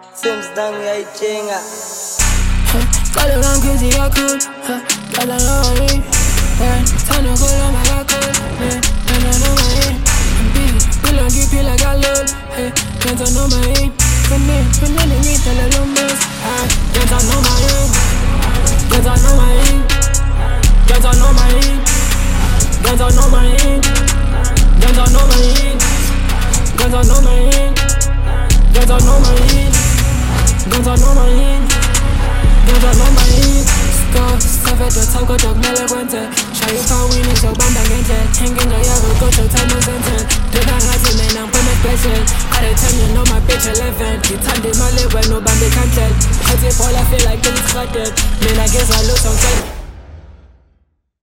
Sims dang yaichenga. Call around cause he got cool. Girl, I know I ain't. Time to go on my got cool. Girl, I know I ain't. Pill on keep like I love. Girl, I know my ain't. When they meet the little miss. Girl, I know my ain't. Girl, I know my ain't. Girl, I know my ain't. Girl, I know my ain't. Girl, I know my ain't. Girl, I know my ain't. Girl, I know my ain't. Girl, I know my ain't. Girl, I know my ain't. Stop the top, go talk mele kwente. Shayo pa winning, so bamba gente. Hanging on yago, go to time no sentence. Do not have to man, I'm from a special. At the time, you know my bitch 11. You turn the my leg when no bambi can tell. I take all I feel like it's hot dead. Man, I guess I look some